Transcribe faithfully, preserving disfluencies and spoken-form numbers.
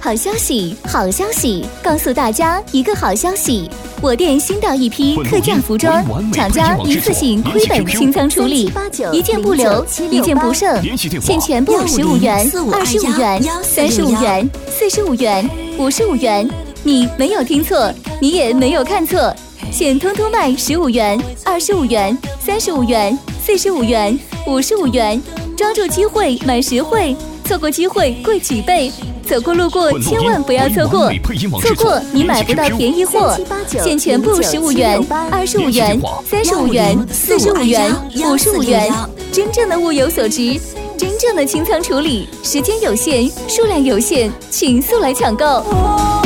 好消息，好消息！告诉大家一个好消息，我店新到一批特价服装，厂家一次性亏本清仓处理，一件不留，一件不剩，现全部十五元、二十五元、三十五元、四十五元、五十五元。你没有听错，你也没有看错，现通通卖十五元、二十五元、三十五元、四十五元、五十五元。抓住机会买实惠，错过机会贵几倍。走过路过千万不要错过，错过你买不到便宜货。现全部十五元、二十五元、三十五元、四十五元、五十五元，真正的物有所值，真正的清仓处理，时间有限，数量有限，请速来抢购。